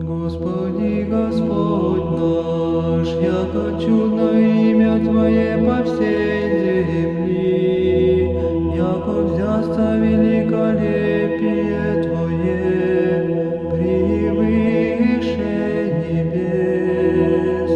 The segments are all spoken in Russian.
Господи, Господь наш, яко чудно имя Твое по всей земли, яко взясться великолепие Твое превыше небес.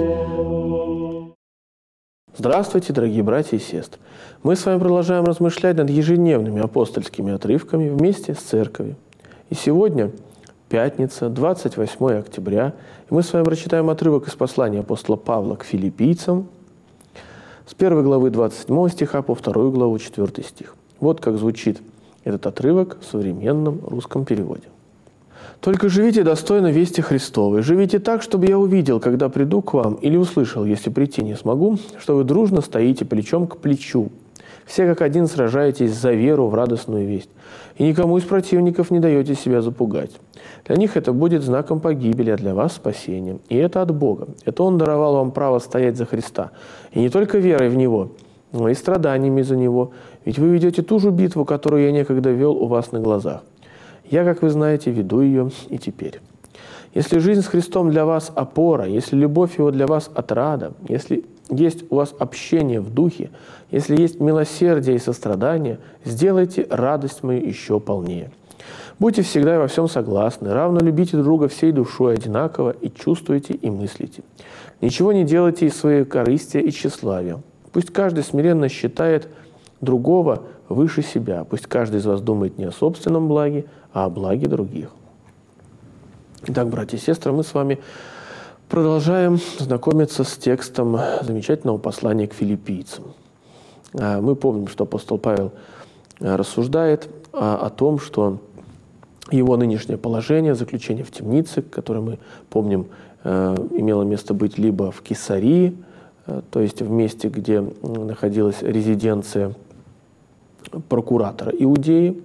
Здравствуйте, дорогие братья и сестры! Мы с вами продолжаем размышлять над ежедневными апостольскими отрывками вместе с Церковью. И сегодня пятница, 28 октября, и мы с вами прочитаем отрывок из послания апостола Павла к филиппийцам с 1 главы 27 стиха по 2 главу 4 стих. Вот как звучит этот отрывок в современном русском переводе. «Только живите достойно вести Христовой, живите так, чтобы я увидел, когда приду к вам, или услышал, если прийти не смогу, что вы дружно стоите плечом к плечу, все как один сражаетесь за веру в радостную весть, и никому из противников не даете себя запугать. Для них это будет знаком погибели, а для вас спасением. И это от Бога. Это Он даровал вам право стоять за Христа. И не только верой в Него, но и страданиями за Него. Ведь вы ведете ту же битву, которую я некогда вел у вас на глазах. Я, как вы знаете, веду ее и теперь. Если жизнь с Христом для вас опора, если любовь Его для вас отрада, если есть у вас общение в духе, если есть милосердие и сострадание, сделайте радость мою еще полнее. Будьте всегда и во всем согласны, равно любите друга всей душой одинаково и чувствуйте и мыслите. Ничего не делайте из своей корысти и тщеславия. Пусть каждый смиренно считает другого выше себя. Пусть каждый из вас думает не о собственном благе, а о благе других». Итак, братья и сестры, мы с вами продолжаем знакомиться с текстом замечательного послания к филиппийцам. Мы помним, что апостол Павел рассуждает о том, что его нынешнее положение, заключение в темнице, которое мы помним имело место быть либо в Кесарии, то есть в месте, где находилась резиденция прокуратора Иудеи,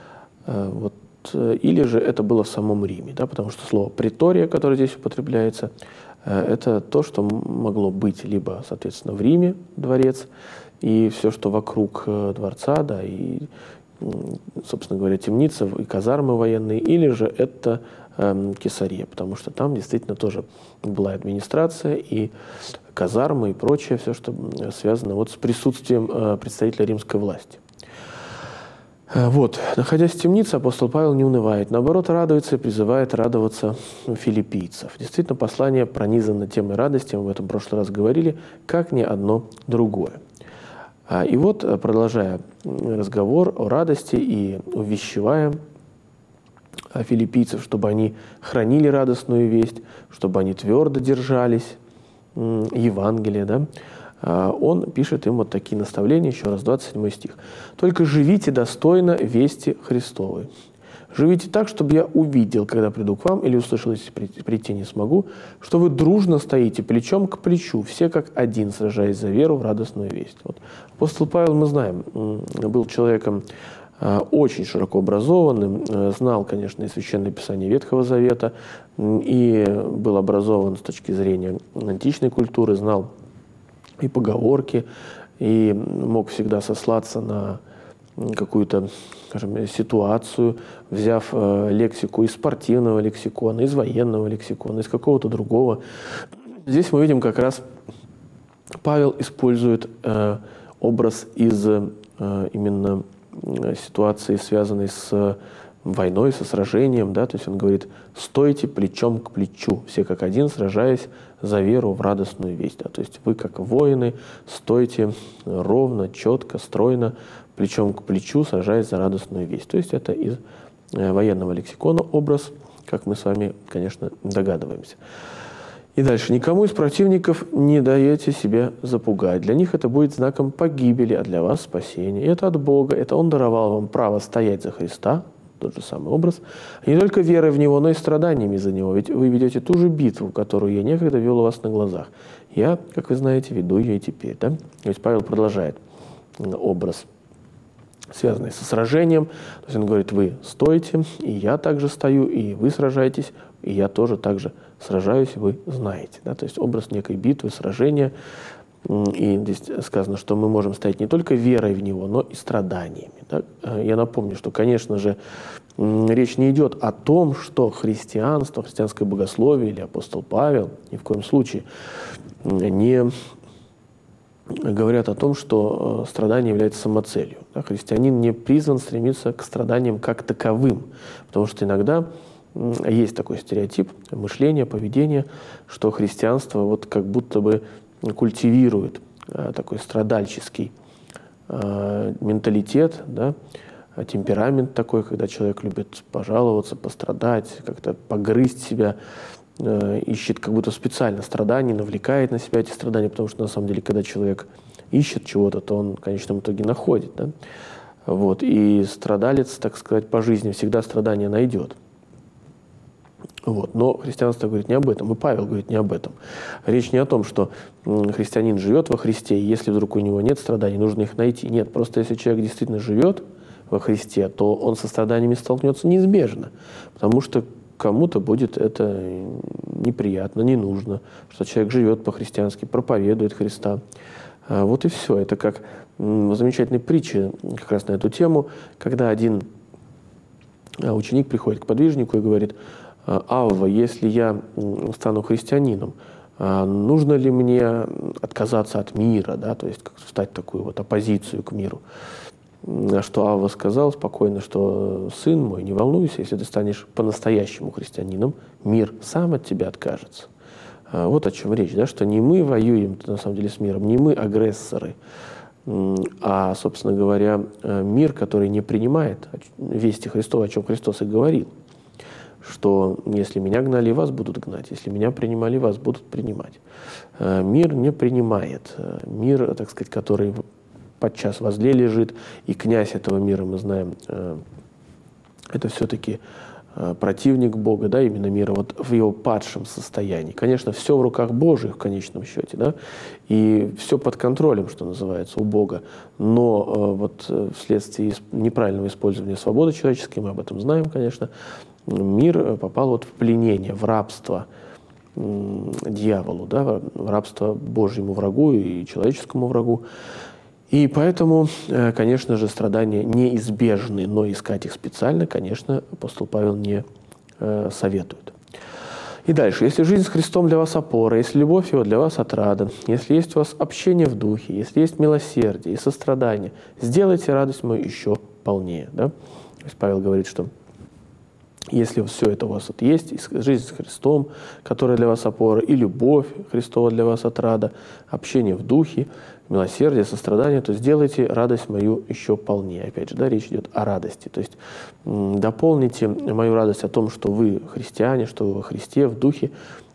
или же это было в самом Риме, да, потому что слово «притория», которое здесь употребляется, это то, что могло быть либо, соответственно, в Риме дворец, и все, что вокруг дворца, да, и, собственно говоря, темница и казармы военные, или же это Кесария, потому что там действительно тоже была администрация и казармы и прочее, все, что связано вот с присутствием представителя римской власти. Вот, находясь в темнице, апостол Павел не унывает, наоборот, радуется и призывает радоваться филиппийцев. Действительно, послание пронизано темой радости, мы об этом в прошлый раз говорили, как ни одно другое. И вот, продолжая разговор о радости и увещевая филиппийцев, чтобы они хранили радостную весть, чтобы они твердо держались Евангелия, да, он пишет им вот такие наставления, еще раз, 27 стих. «Только живите достойно вести Христовой. Живите так, чтобы я увидел, когда приду к вам, или услышал, если прийти не смогу, что вы дружно стоите плечом к плечу, все как один, сражаясь за веру в радостную весть». Вот. Апостол Павел, мы знаем, был человеком очень широко образованным, знал, конечно, и Священное Писание Ветхого Завета, и был образован с точки зрения античной культуры, знал и поговорки, и мог всегда сослаться на какую-то, скажем, ситуацию, взяв лексику из спортивного лексикона, из военного лексикона, из какого-то другого. Здесь мы видим, как раз Павел использует образ из именно ситуации, связанной с войной, со сражением, да, то есть он говорит: «Стойте плечом к плечу, все как один, сражаясь за веру в радостную весть». Да, то есть вы, как воины, стойте ровно, четко, стройно, плечом к плечу, сражаясь за радостную весть. То есть это из военного лексикона образ, как мы с вами, конечно, догадываемся. И дальше. «Никому из противников не даете себя запугать. Для них это будет знаком погибели, а для вас спасение. И это от Бога, это Он даровал вам право стоять за Христа». Тот же самый образ. «И не только верой в Него, но и страданиями за Него. Ведь вы ведете ту же битву, которую я некогда вел у вас на глазах. Я, как вы знаете, веду ее и теперь». Да? То есть Павел продолжает образ, связанный со сражением. То есть он говорит: вы стоите, и я также стою, и вы сражаетесь, и я тоже также сражаюсь, вы знаете. Да? То есть образ некой битвы, сражения, И здесь сказано, что мы можем стоять не только верой в Него, но и страданиями. Да? Я напомню, что, конечно же, речь не идет о том, что христианство, христианское богословие или апостол Павел ни в коем случае не говорят о том, что страдание является самоцелью. Да? Христианин не призван стремиться к страданиям как таковым, потому что иногда есть такой стереотип мышления, поведения, что христианство вот как будто бы культивирует такой страдальческий менталитет, да, темперамент такой, когда человек любит пожаловаться, пострадать, как-то погрызть себя, ищет как будто специально страданий, навлекает на себя эти страдания, потому что на самом деле, когда человек ищет чего-то, то он в конечном итоге находит. Да? Вот. И страдалец, так сказать, по жизни всегда страдания найдет. Вот. Но христианство говорит не об этом, и Павел говорит не об этом. Речь не о том, что христианин живет во Христе, и если вдруг у него нет страданий, нужно их найти. Нет, просто если человек действительно живет во Христе, то он со страданиями столкнется неизбежно, потому что кому-то будет это неприятно, не нужно, что человек живет по-христиански, проповедует Христа. Вот и все. Это как в замечательной притче как раз на эту тему, когда один ученик приходит к подвижнику и говорит: «Авва, если я стану христианином, нужно ли мне отказаться от мира, да, то есть встать в такую вот оппозицию к миру?» На что Авва сказал спокойно, что: «Сын мой, не волнуйся, если ты станешь по-настоящему христианином, мир сам от тебя откажется». Вот о чем речь, да, что не мы воюем на самом деле с миром, не мы агрессоры, а, собственно говоря, мир, который не принимает вести Христова, о чем Христос и говорил, что если меня гнали, вас будут гнать, если меня принимали, вас будут принимать. Мир не принимает. Мир, так сказать, который подчас возле лежит, и князь этого мира, мы знаем, это все-таки противник Бога, да, именно мира, вот в его падшем состоянии. Конечно, все в руках Божьих в конечном счете, да, и все под контролем, что называется, у Бога, но вот вследствие неправильного использования свободы человеческой, мы об этом знаем, конечно, мир попал вот в пленение, в рабство дьяволу, да, в рабство Божьему врагу и человеческому врагу. И поэтому, конечно же, страдания неизбежны, но искать их специально, конечно, апостол Павел не советует. И дальше. «Если жизнь с Христом для вас опора, если любовь Его для вас отрада, если есть у вас общение в духе, если есть милосердие и сострадание, сделайте радость мою еще полнее». Да? То есть Павел говорит, что если все это у вас вот есть, и жизнь с Христом, которая для вас опора, и любовь Христова для вас отрада, общение в духе, милосердие, сострадание, то сделайте радость мою еще полнее. Опять же, да, речь идет о радости. То есть дополните мою радость о том, что вы христиане, что вы во Христе, в духе,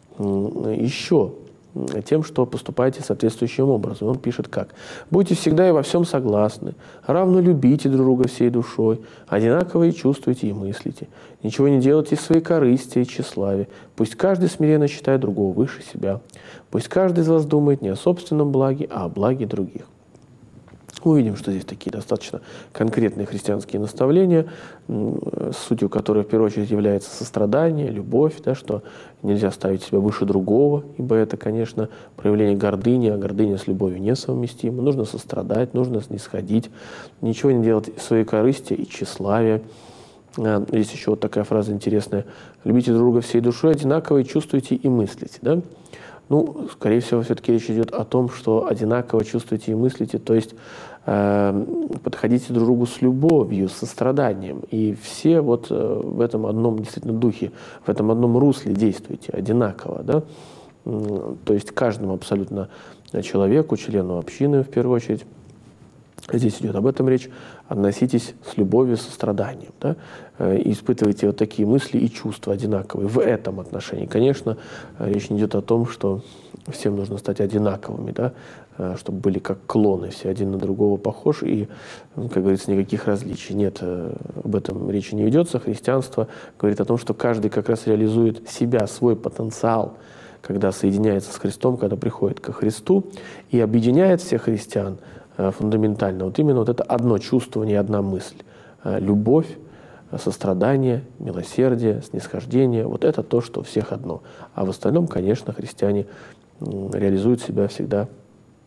еще тем, что поступаете соответствующим образом. Он пишет как? «Будьте всегда и во всем согласны, равно любите друг друга всей душой, одинаково и чувствуйте и мыслите. Ничего не делайте из своей корысти и тщеславия. Пусть каждый смиренно считает другого выше себя. Пусть каждый из вас думает не о собственном благе, а о благе других». Мы видим, что здесь такие достаточно конкретные христианские наставления, сутью которых в первую очередь является сострадание, любовь, да, что нельзя ставить себя выше другого, ибо это, конечно, проявление гордыни, а гордыня с любовью несовместима. Нужно сострадать, нужно снисходить, ничего не делать из своей корысти и тщеславия. Здесь еще вот такая фраза интересная: «Любите друг друга всей душой, одинаково и чувствуйте и мыслите». Да? Ну, скорее всего, все-таки речь идет о том, что одинаково чувствуете и мыслите, то есть подходите друг к другу с любовью, с состраданием. И все вот в этом одном действительно духе, в этом одном русле действуйте одинаково. Да? То есть каждому абсолютно человеку, члену общины в первую очередь, здесь идет об этом речь, относитесь с любовью, с состраданием. Да? И испытывайте вот такие мысли и чувства одинаковые в этом отношении. Конечно, речь не идет о том, что всем нужно стать одинаковыми, да? Чтобы были как клоны, все один на другого похожи, и, как говорится, никаких различий. Нет, об этом речи не ведется. Христианство говорит о том, что каждый как раз реализует себя, свой потенциал, когда соединяется с Христом, когда приходит ко Христу, и объединяет всех христиан фундаментально. Вот именно вот это одно чувствование, одна мысль. Любовь, сострадание, милосердие, снисхождение. Вот это то, что у всех одно. А в остальном, конечно, христиане реализуют себя всегда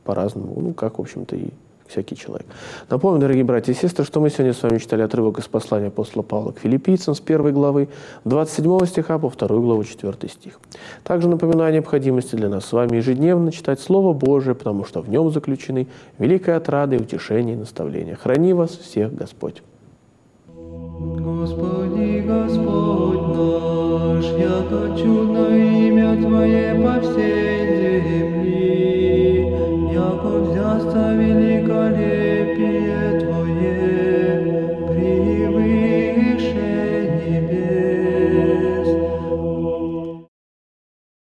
по-разному, ну, как, в общем-то, и всякий человек. Напомню, дорогие братья и сестры, что мы сегодня с вами читали отрывок из послания апостола Павла к филиппийцам с 1 главы, 27 стиха по 2 главу 4 стих. Также напоминаю о необходимости для нас с вами ежедневно читать Слово Божие, потому что в нем заключены великая отрада и утешение и наставление. Храни вас всех Господь. Господи, Господь наш, яко чудно имя Твое по всей